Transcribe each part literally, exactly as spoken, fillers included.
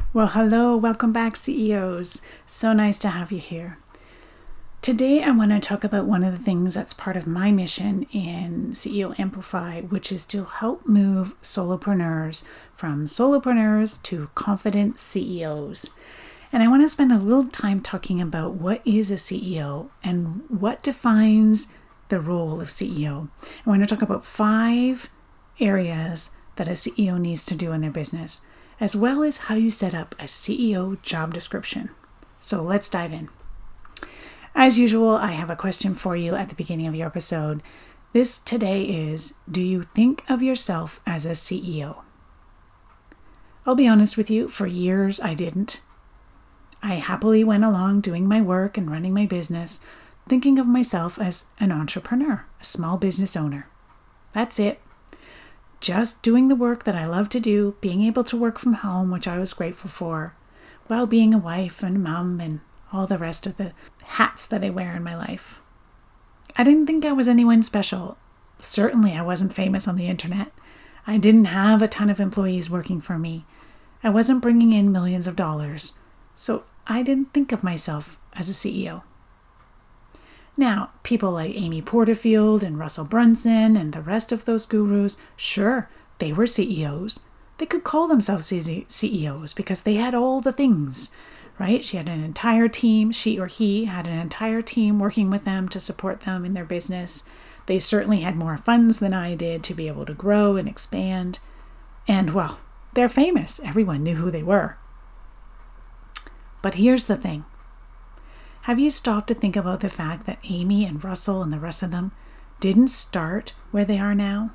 Well, hello, welcome back, C E Os. So nice to have you here. Today, I want to talk about one of the things that's part of my mission in C E O Amplify, which is to help move solopreneurs from solopreneurs to confident C E Os. And I want to spend a little time talking about what is a C E O and what defines the role of C E O. I want to talk about five areas that a C E O needs to do in their business, as well as how you set up a C E O job description. So let's dive in. As usual, I have a question for you at the beginning of your episode. This today is, do you think of yourself as a C E O? I'll be honest with you, for years I didn't. I happily went along doing my work and running my business, thinking of myself as an entrepreneur, a small business owner. That's it. Just doing the work that I love to do, being able to work from home, which I was grateful for, while being a wife and a mom and all the rest of the hats that I wear in my life. I didn't think I was anyone special. Certainly I wasn't famous on the internet. I didn't have a ton of employees working for me. I wasn't bringing in millions of dollars. So I didn't think of myself as a C E O. Now, people like Amy Porterfield and Russell Brunson and the rest of those gurus, sure, they were C E Os. They could call themselves C E Os because they had all the things, right? She had an entire team, she or he had an entire team working with them to support them in their business. They certainly had more funds than I did to be able to grow and expand. And, well, they're famous. Everyone knew who they were. But here's the thing. Have you stopped to think about the fact that Amy and Russell and the rest of them didn't start where they are now?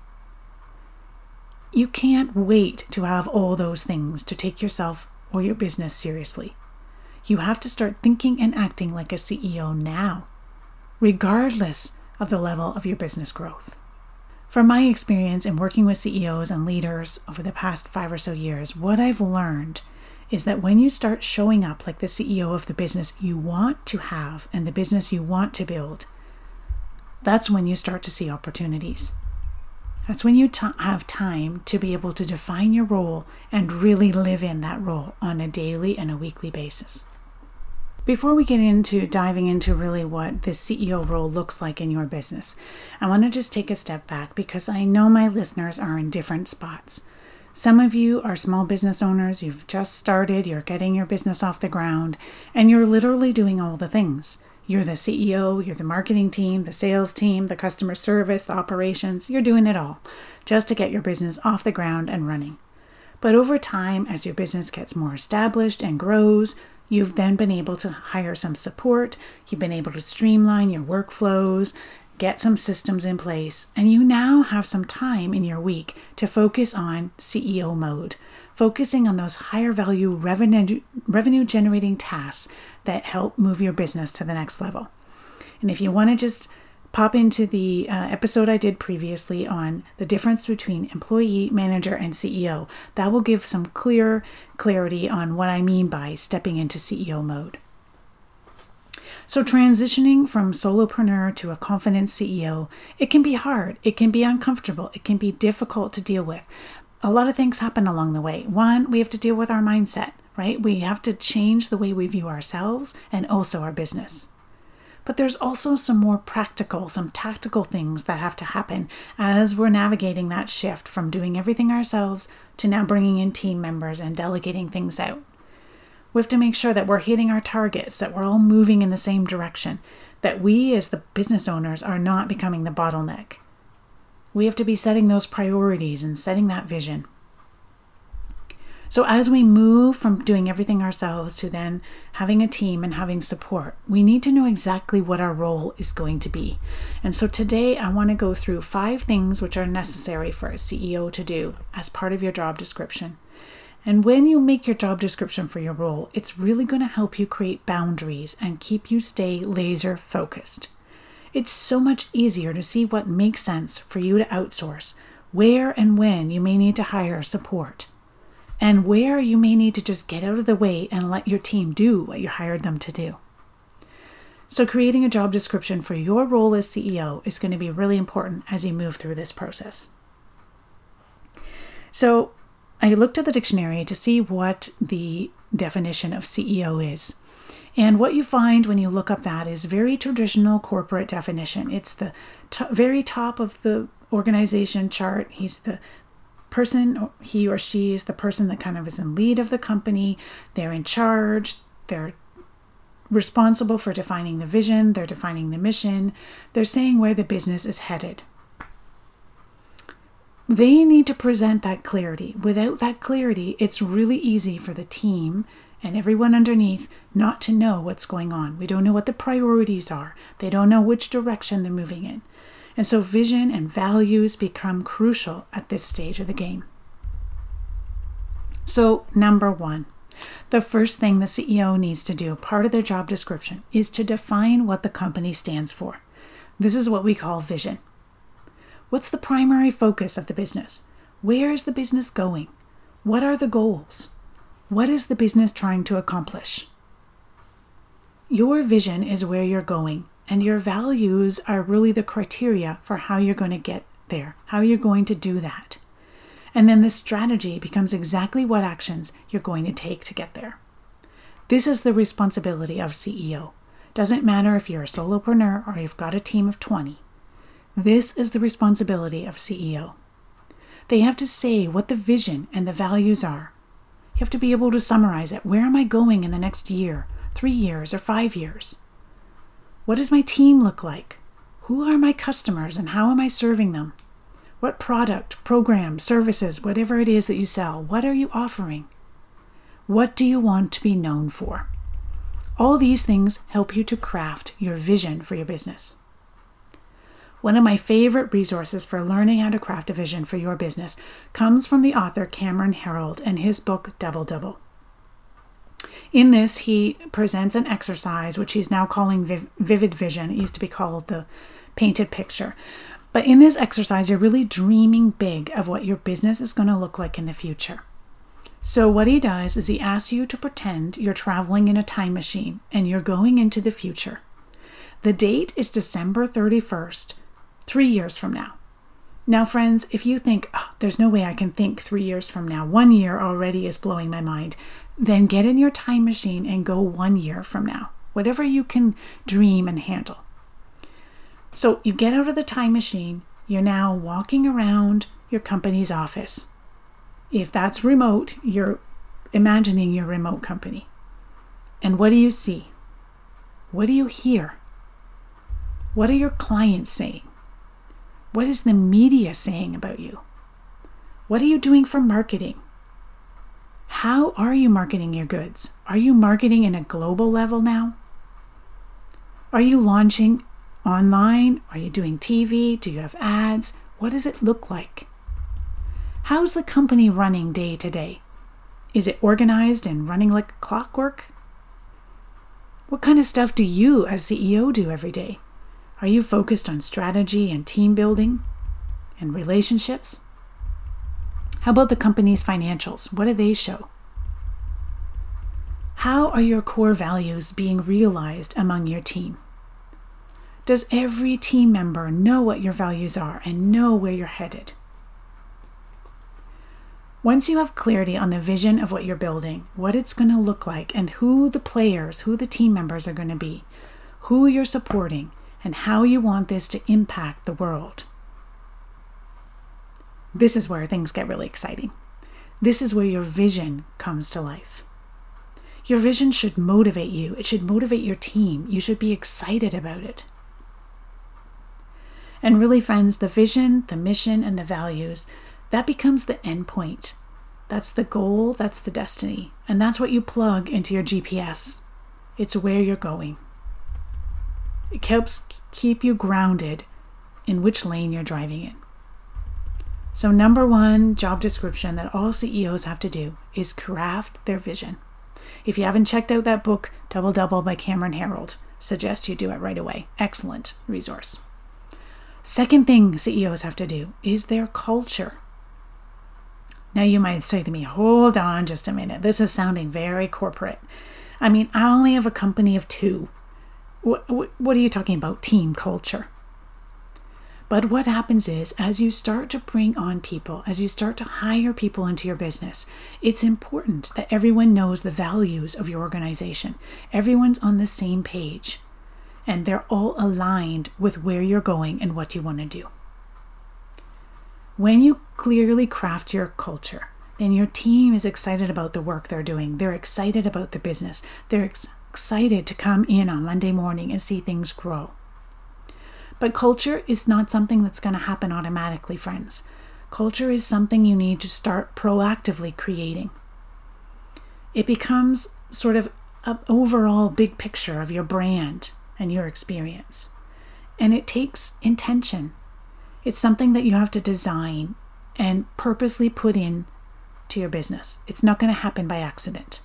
You can't wait to have all those things to take yourself or your business seriously. You have to start thinking and acting like a C E O now, regardless of the level of your business growth. From my experience in working with C E Os and leaders over the past five or so years, what I've learned is that when you start showing up like the C E O of the business you want to have and the business you want to build, that's when you start to see opportunities. That's when you t- have time to be able to define your role and really live in that role on a daily and a weekly basis. Before we get into diving into really what the C E O role looks like in your business, I want to just take a step back because I know my listeners are in different spots. Some of you are small business owners, you've just started, you're getting your business off the ground, and you're literally doing all the things. You're the C E O, you're the marketing team, the sales team, the customer service, the operations, you're doing it all just to get your business off the ground and running. But over time, as your business gets more established and grows, you've then been able to hire some support, you've been able to streamline your workflows, get some systems in place, and you now have some time in your week to focus on C E O mode, focusing on those higher value revenue revenue generating tasks that help move your business to the next level. And if you want to just pop into the uh, episode I did previously on the difference between employee, manager, and C E O, that will give some clear clarity on what I mean by stepping into C E O mode. So transitioning from solopreneur to a confident C E O, it can be hard, it can be uncomfortable, it can be difficult to deal with. A lot of things happen along the way. One, we have to deal with our mindset, right? We have to change the way we view ourselves and also our business. But there's also some more practical, some tactical things that have to happen as we're navigating that shift from doing everything ourselves to now bringing in team members and delegating things out. We have to make sure that we're hitting our targets, that we're all moving in the same direction, that we as the business owners are not becoming the bottleneck. We have to be setting those priorities and setting that vision. So as we move from doing everything ourselves to then having a team and having support, we need to know exactly what our role is going to be. And so today I want to go through five things which are necessary for a C E O to do as part of your job description. And when you make your job description for your role, it's really going to help you create boundaries and keep you stay laser focused. It's so much easier to see what makes sense for you to outsource, where and when you may need to hire support, and where you may need to just get out of the way and let your team do what you hired them to do. So creating a job description for your role as C E O is going to be really important as you move through this process. So I looked at the dictionary to see what the definition of C E O is. And what you find when you look up that is very traditional corporate definition. It's the t- very top of the organization chart. He's the person, he or she is the person that kind of is in lead of the company. They're in charge. They're responsible for defining the vision. They're defining the mission. They're saying where the business is headed. They need to present that clarity. Without that clarity, it's really easy for the team and everyone underneath not to know what's going on. We don't know what the priorities are. They don't know which direction they're moving in. And so vision and values become crucial at this stage of the game. So number one, the first thing the C E O needs to do, part of their job description, is to define what the company stands for. This is what we call vision. What's the primary focus of the business? Where is the business going? What are the goals? What is the business trying to accomplish? Your vision is where you're going, and your values are really the criteria for how you're going to get there, how you're going to do that. And then the strategy becomes exactly what actions you're going to take to get there. This is the responsibility of C E O. Doesn't matter if you're a solopreneur or you've got a team of twenty. This is the responsibility of C E O. They have to say what the vision and the values are. You have to be able to summarize it. Where am I going in the next year, three years, or five years? What does my team look like? Who are my customers and how am I serving them? What product, program, services, whatever it is that you sell, what are you offering? What do you want to be known for? All these things help you to craft your vision for your business. One of my favorite resources for learning how to craft a vision for your business comes from the author Cameron Herold and his book Double Double. In this, he presents an exercise which he's now calling Viv- Vivid Vision. It used to be called the Painted Picture. But in this exercise, you're really dreaming big of what your business is going to look like in the future. So what he does is he asks you to pretend you're traveling in a time machine and you're going into the future. The date is December thirty-first, three years from now. Now, friends, if you think, oh, there's no way I can think three years from now, one year already is blowing my mind, then get in your time machine and go one year from now, whatever you can dream and handle. So you get out of the time machine, you're now walking around your company's office. If that's remote, you're imagining your remote company. And what do you see? What do you hear? What are your clients saying? What is the media saying about you? What are you doing for marketing? How are you marketing your goods? Are you marketing in a global level now? Are you launching online? Are you doing T V? Do you have ads? What does it look like? How's the company running day to day? Is it organized and running like clockwork? What kind of stuff do you as C E O do every day? Are you focused on strategy and team building and relationships? How about the company's financials? What do they show? How are your core values being realized among your team? Does every team member know what your values are and know where you're headed? Once you have clarity on the vision of what you're building, what it's going to look like, and who the players, who the team members are going to be, who you're supporting, and how you want this to impact the world. This is where things get really exciting. This is where your vision comes to life. Your vision should motivate you. It should motivate your team. You should be excited about it. And really, friends, the vision, the mission, and the values, that becomes the end point. That's the goal, that's the destiny. And that's what you plug into your G P S. It's where you're going. It helps keep you grounded in which lane you're driving in. So number one job description that all C E Os have to do is craft their vision. If you haven't checked out that book, Double Double by Cameron Herold, suggest you do it right away. Excellent resource. Second thing C E Os have to do is their culture. Now you might say to me, hold on just a minute. This is sounding very corporate. I mean, I only have a company of two. What, what, what are you talking about? Team culture. But what happens is, as you start to bring on people, as you start to hire people into your business, it's important that everyone knows the values of your organization. Everyone's on the same page, and they're all aligned with where you're going and what you want to do. When you clearly craft your culture, then your team is excited about the work they're doing. They're excited about the business. They're ex- excited to come in on Monday morning and see things grow. But culture is not something that's going to happen automatically, friends. Culture is something you need to start proactively creating. It becomes sort of an overall big picture of your brand and your experience. And it takes intention. It's something that you have to design and purposely put in to your business. It's not going to happen by accident.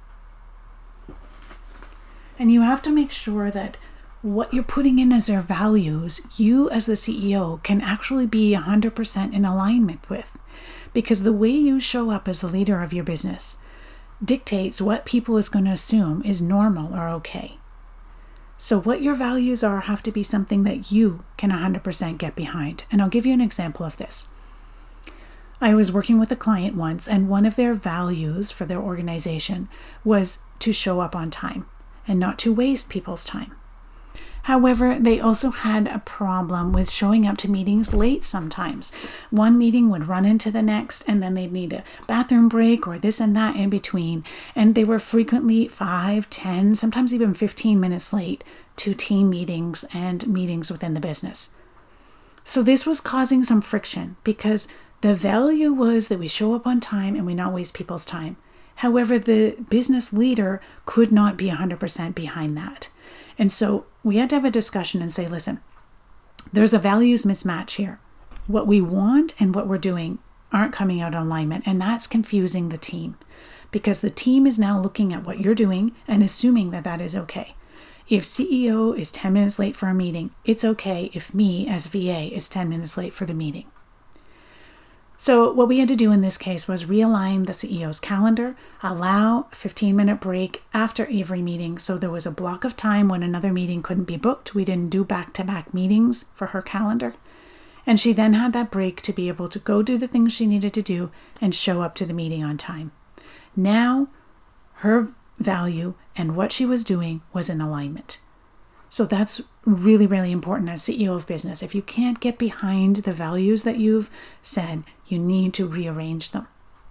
And you have to make sure that what you're putting in as their values, you as the C E O can actually be one hundred percent in alignment with. Because the way you show up as the leader of your business dictates what people is going to assume is normal or okay. So what your values are have to be something that you can one hundred percent get behind. And I'll give you an example of this. I was working with a client once, and one of their values for their organization was to show up on time and not to waste people's time. However, they also had a problem with showing up to meetings late sometimes. One meeting would run into the next, and then they'd need a bathroom break or this and that in between. And they were frequently five, ten, sometimes even fifteen minutes late to team meetings and meetings within the business. So this was causing some friction because the value was that we show up on time and we not waste people's time. However, the business leader could not be one hundred percent behind that. And so we had to have a discussion and say, listen, there's a values mismatch here. What we want and what we're doing aren't coming out in alignment, and that's confusing the team because the team is now looking at what you're doing and assuming that that is okay. If C E O is ten minutes late for a meeting, it's okay if me as V A is ten minutes late for the meeting. So what we had to do in this case was realign the C E O's calendar, allow a fifteen minute break after every meeting. So there was a block of time when another meeting couldn't be booked. We didn't do back-to-back meetings for her calendar. And she then had that break to be able to go do the things she needed to do and show up to the meeting on time. Now her value and what she was doing was in alignment. So that's really, really important as C E O of business. If you can't get behind the values that you've said, you need to rearrange them.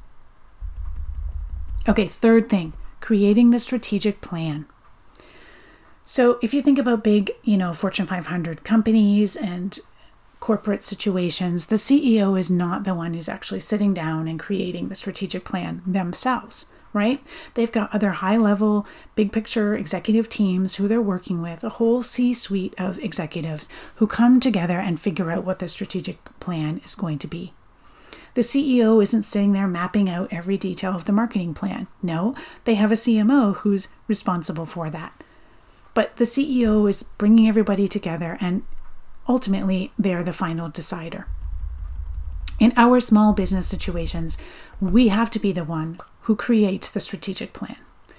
Okay, third thing, creating the strategic plan. So if you think about big, you know, Fortune five hundred companies and corporate situations, the C E O is not the one who's actually sitting down and creating the strategic plan themselves. Right? They've got other high-level, big-picture executive teams who they're working with, a whole C-suite of executives who come together and figure out what the strategic plan is going to be. The C E O isn't sitting there mapping out every detail of the marketing plan. No, they have a C M O who's responsible for that. But the C E O is bringing everybody together, and ultimately, they're the final decider. In our small business situations, we have to be the one who creates the strategic plan.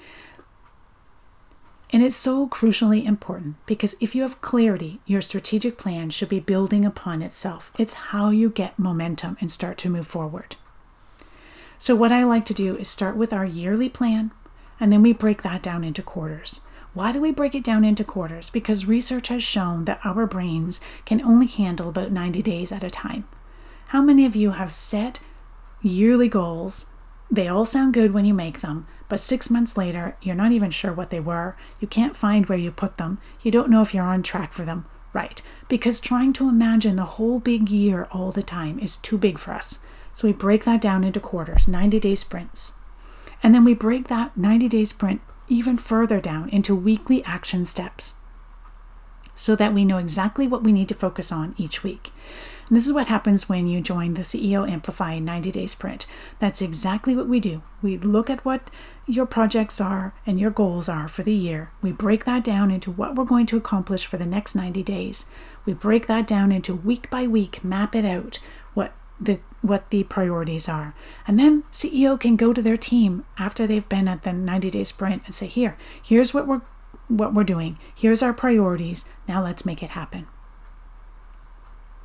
And it's so crucially important because if you have clarity, your strategic plan should be building upon itself. It's how you get momentum and start to move forward. So what I like to do is start with our yearly plan, and then we break that down into quarters. Why do we break it down into quarters? Because research has shown that our brains can only handle about ninety days at a time. How many of you have set yearly goals? They all sound good when you make them, but six months later, you're not even sure what they were. You can't find where you put them. You don't know if you're on track for them. Right, because trying to imagine the whole big year all the time is too big for us. So we break that down into quarters, ninety-day sprints. And then we break that ninety-day sprint even further down into weekly action steps so that we know exactly what we need to focus on each week. And this is what happens when you join the C E O Amplify ninety-day sprint. That's exactly what we do. We look at what your projects are and your goals are for the year. We break that down into what we're going to accomplish for the next ninety days. We break that down into week by week, map it out, what the what the priorities are. And then C E O can go to their team after they've been at the ninety-day sprint and say, here, here's what we're what we're doing. Here's our priorities. Now let's make it happen.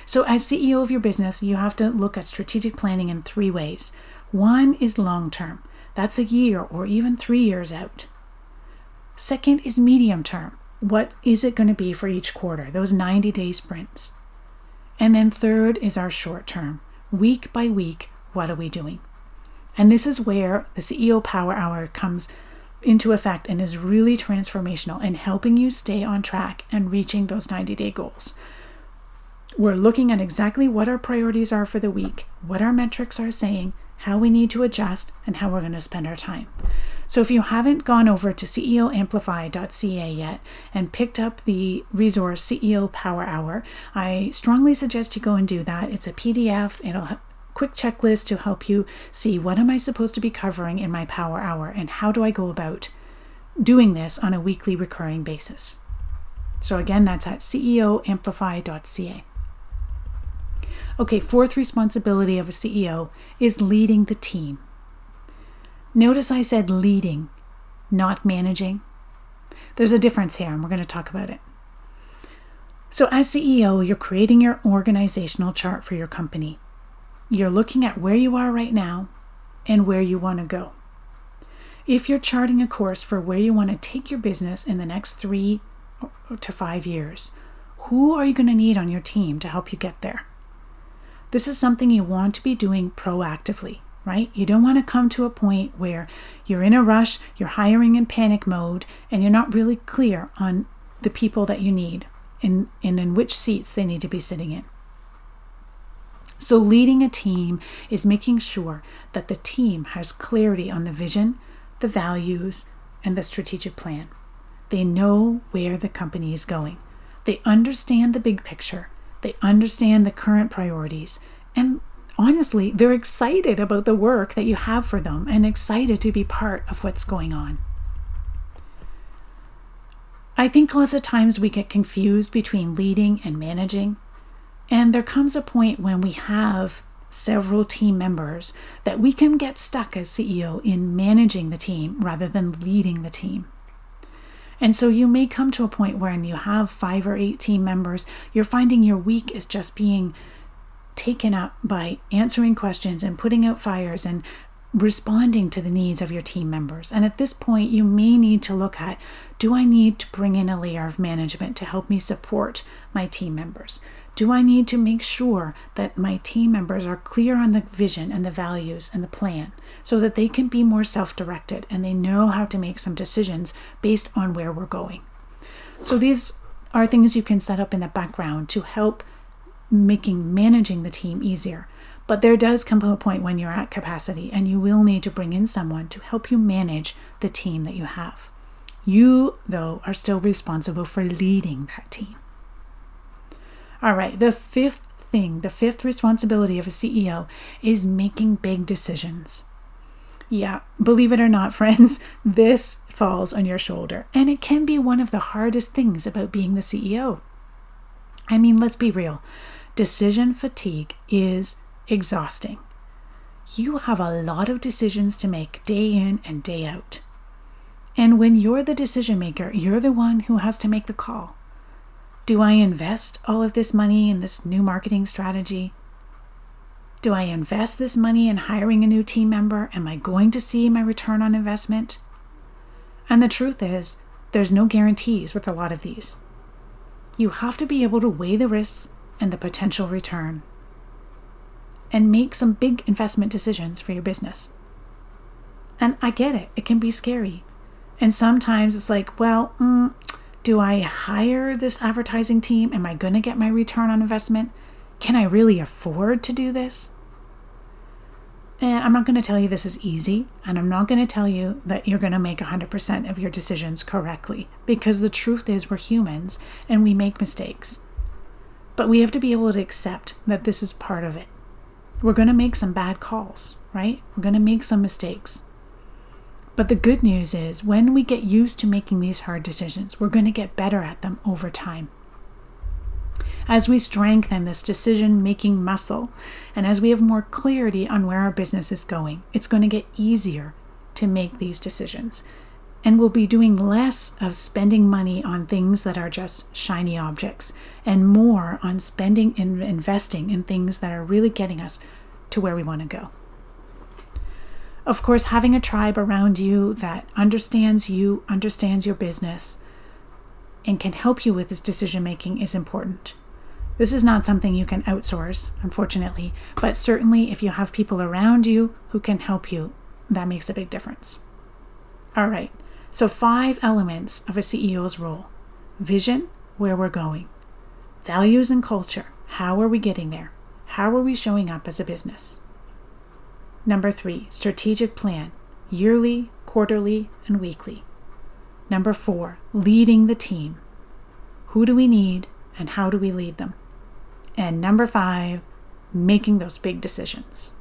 So as C E O of your business, you have to look at strategic planning in three ways. One is long-term. That's a year or even three years out. Second is medium-term. What is it going to be for each quarter? Those ninety-day sprints. And then third is our short-term. Week by week, what are we doing? And this is where the C E O Power Hour comes into effect and is really transformational in helping you stay on track and reaching those ninety-day goals. We're looking at exactly what our priorities are for the week, what our metrics are saying, how we need to adjust, and how we're going to spend our time. So if you haven't gone over to C E O amplify dot C A yet and picked up the resource C E O Power Hour, I strongly suggest you go and do that. It's a P D F. It'll have a quick checklist to help you see what am I supposed to be covering in my Power Hour and how do I go about doing this on a weekly recurring basis. So again, that's at C E O amplify dot C A. Okay, fourth responsibility of a C E O is leading the team. Notice I said leading, not managing. There's a difference here, and we're going to talk about it. So as C E O, you're creating your organizational chart for your company. You're looking at where you are right now and where you want to go. If you're charting a course for where you want to take your business in the next three to five years, who are you going to need on your team to help you get there? This is something you want to be doing proactively, right? You don't want to come to a point where you're in a rush, you're hiring in panic mode, and you're not really clear on the people that you need and, and in which seats they need to be sitting in. So leading a team is making sure that the team has clarity on the vision, the values, and the strategic plan. They know where the company is going. They understand the big picture. They understand the current priorities, and honestly, they're excited about the work that you have for them and excited to be part of what's going on. I think lots of times we get confused between leading and managing, and there comes a point when we have several team members that we can get stuck as C E O in managing the team rather than leading the team. And so you may come to a point where when you have five or eight team members, you're finding your week is just being taken up by answering questions and putting out fires and responding to the needs of your team members. And at this point, you may need to look at, do I need to bring in a layer of management to help me support my team members? Do I need to make sure that my team members are clear on the vision and the values and the plan so that they can be more self-directed and they know how to make some decisions based on where we're going? So these are things you can set up in the background to help making managing the team easier. But there does come to a point when you're at capacity and you will need to bring in someone to help you manage the team that you have. You, though, are still responsible for leading that team. All right, the fifth thing, the fifth responsibility of a C E O is making big decisions. Yeah, believe it or not, friends, this falls on your shoulder, and it can be one of the hardest things about being the C E O. I mean, let's be real. Decision fatigue is exhausting. You have a lot of decisions to make day in and day out. And when you're the decision maker, you're the one who has to make the call. Do I invest all of this money in this new marketing strategy? Do I invest this money in hiring a new team member? Am I going to see my return on investment? And the truth is, there's no guarantees with a lot of these. You have to be able to weigh the risks and the potential return and make some big investment decisions for your business. And I get it. It can be scary. And sometimes it's like, well, mm, do I hire this advertising team? Am I going to get my return on investment? Can I really afford to do this? And I'm not going to tell you this is easy, and I'm not going to tell you that you're going to make one hundred percent of your decisions correctly, because the truth is we're humans and we make mistakes. But we have to be able to accept that this is part of it. We're going to make some bad calls, right? We're going to make some mistakes. But the good news is when we get used to making these hard decisions, we're going to get better at them over time. As we strengthen this decision-making muscle, and as we have more clarity on where our business is going, it's going to get easier to make these decisions. and we'll be doing less of spending money on things that are just shiny objects and more on spending and investing in things that are really getting us to where we want to go. Of course, having a tribe around you that understands you, understands your business, and can help you with this decision making is important. This is not something you can outsource, unfortunately, but certainly if you have people around you who can help you, that makes a big difference. All right, so five elements of a C E O's role. Vision, where we're going. Values and culture, how are we getting there? How are we showing up as a business? Number three, strategic plan, yearly, quarterly, and weekly. Number four, leading the team. Who do we need and how do we lead them? And number five, making those big decisions.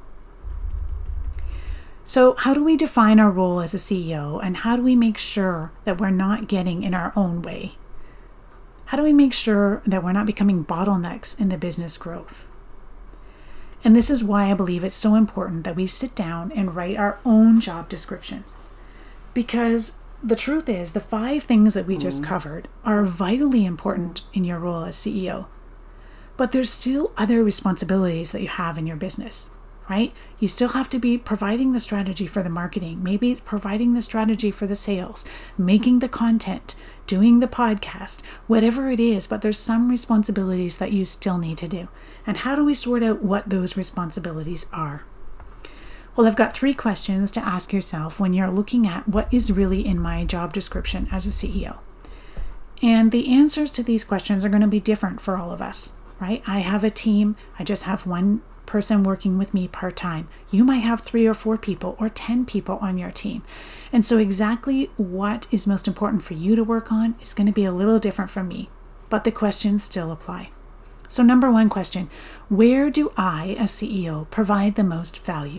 So how do we define our role as a C E O, and how do we make sure that we're not getting in our own way? How do we make sure that we're not becoming bottlenecks in the business growth? And this is why I believe it's so important that we sit down and write our own job description. Because the truth is, the five things that we just covered are vitally important in your role as C E O. But there's still other responsibilities that you have in your business, right? You still have to be providing the strategy for the marketing, maybe providing the strategy for the sales, making the content, doing the podcast, whatever it is, but there's some responsibilities that you still need to do. And how do we sort out what those responsibilities are? Well, I've got three questions to ask yourself when you're looking at what is really in my job description as a C E O. And the answers to these questions are going to be different for all of us, right? I have a team. I just have one person working with me part-time. You might have three or four people or ten people on your team. And so exactly what is most important for you to work on is going to be a little different from me, but the questions still apply. So number one question, where do I, as C E O, provide the most value?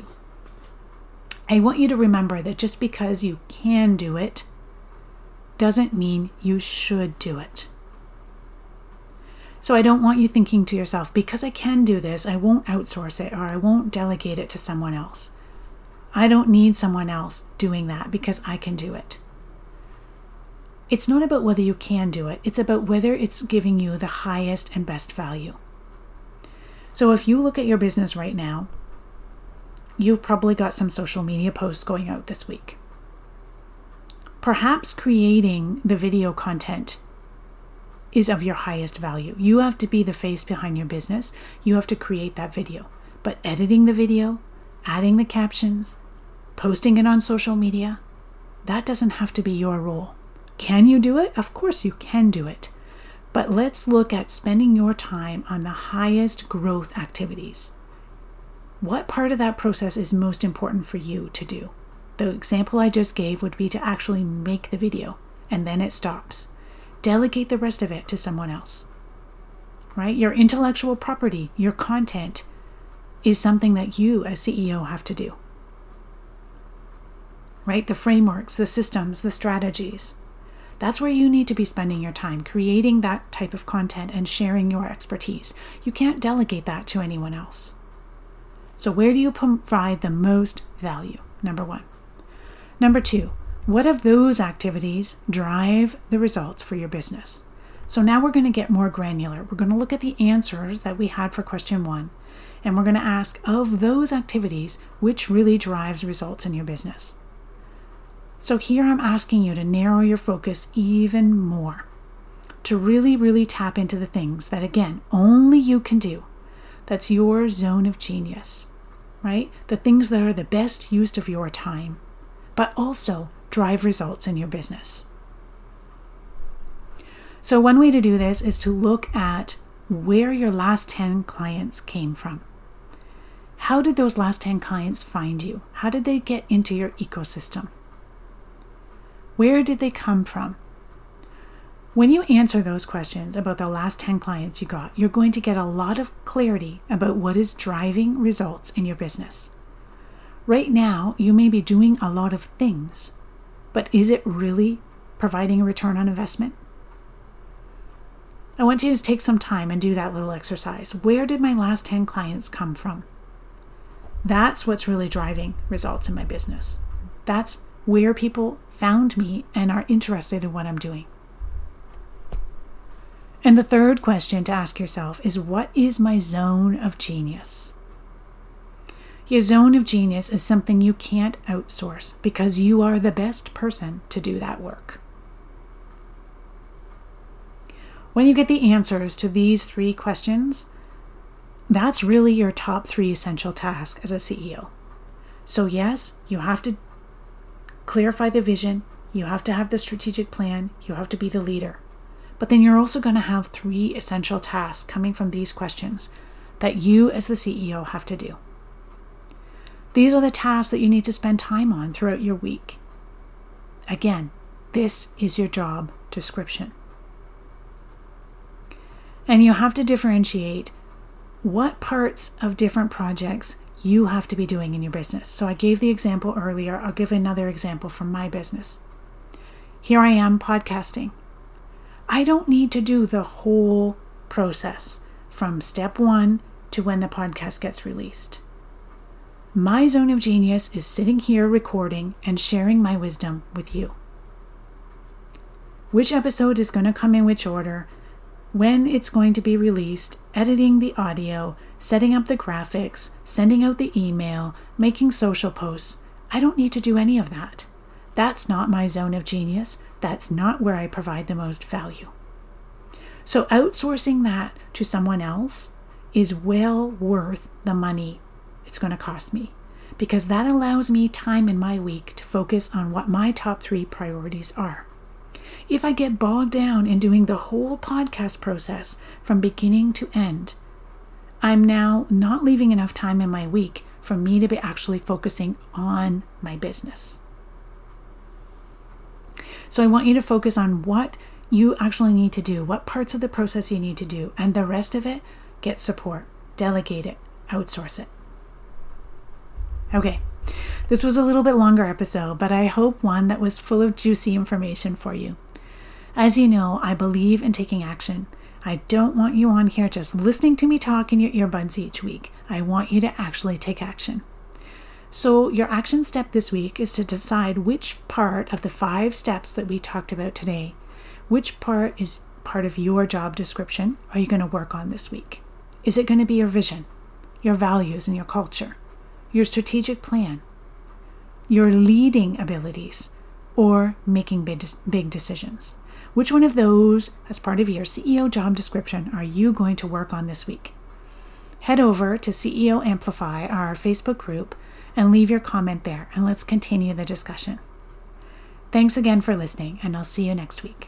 I want you to remember that just because you can do it doesn't mean you should do it. So I don't want you thinking to yourself, because I can do this, I won't outsource it or I won't delegate it to someone else. I don't need someone else doing that because I can do it. It's not about whether you can do it. It's about whether it's giving you the highest and best value. So if you look at your business right now, you've probably got some social media posts going out this week. Perhaps creating the video content is of your highest value. You have to be the face behind your business. You have to create that video. But editing the video, adding the captions, posting it on social media, that doesn't have to be your role. Can you do it? Of course you can do it. But let's look at spending your time on the highest growth activities. What part of that process is most important for you to do? The example I just gave would be to actually make the video, and then it stops. Delegate the rest of it to someone else, right? Your intellectual property, your content is something that you as C E O have to do, right? The frameworks, the systems, the strategies. That's where you need to be spending your time, creating that type of content and sharing your expertise. You can't delegate that to anyone else. So where do you provide the most value? Number one. Number two, what of those activities drive the results for your business? So now we're going to get more granular. We're going to look at the answers that we had for question one, and we're going to ask, of those activities, which really drives results in your business? So here I'm asking you to narrow your focus even more, to really, really tap into the things that, again, only you can do. That's your zone of genius, right? The things that are the best use of your time, but also drive results in your business. So one way to do this is to look at where your last ten clients came from. How did those last ten clients find you? How did they get into your ecosystem? Where did they come from? When you answer those questions about the last ten clients you got, you're going to get a lot of clarity about what is driving results in your business. Right now, you may be doing a lot of things, but is it really providing a return on investment? I want you to take some time and do that little exercise. Where did my last ten clients come from? That's what's really driving results in my business. That's where people found me and are interested in what I'm doing. And the third question to ask yourself is, what is my zone of genius? Your zone of genius is something you can't outsource because you are the best person to do that work. When you get the answers to these three questions, that's really your top three essential tasks as a C E O. So yes, you have to clarify the vision, you have to have the strategic plan, you have to be the leader. But then you're also going to have three essential tasks coming from these questions that you as the C E O have to do. These are the tasks that you need to spend time on throughout your week. Again, this is your job description. And you have to differentiate what parts of different projects you have to be doing in your business. So I gave the example earlier. I'll give another example from my business. Here I am podcasting. I don't need to do the whole process from step one to when the podcast gets released. My zone of genius is sitting here recording and sharing my wisdom with you. Which episode is going to come in which order, when it's going to be released, editing the audio, setting up the graphics, sending out the email, making social posts. I don't need to do any of that. That's not my zone of genius. That's not where I provide the most value. So outsourcing that to someone else is well worth the money it's going to cost me, because that allows me time in my week to focus on what my top three priorities are. If I get bogged down in doing the whole podcast process from beginning to end, I'm now not leaving enough time in my week for me to be actually focusing on my business. So I want you to focus on what you actually need to do, what parts of the process you need to do, and the rest of it, get support, delegate it, outsource it. Okay, this was a little bit longer episode, but I hope one that was full of juicy information for you. As you know, I believe in taking action. I don't want you on here just listening to me talk in your earbuds each week. I want you to actually take action. So your action step this week is to decide which part of the five steps that we talked about today, which part is part of your job description are you going to work on this week? Is it going to be your vision, your values and your culture, your strategic plan, your leading abilities, or making big, big decisions? Which one of those, as part of your C E O job description, are you going to work on this week? Head over to C E O Amplify, our Facebook group, and leave your comment there, and let's continue the discussion. Thanks again for listening, and I'll see you next week.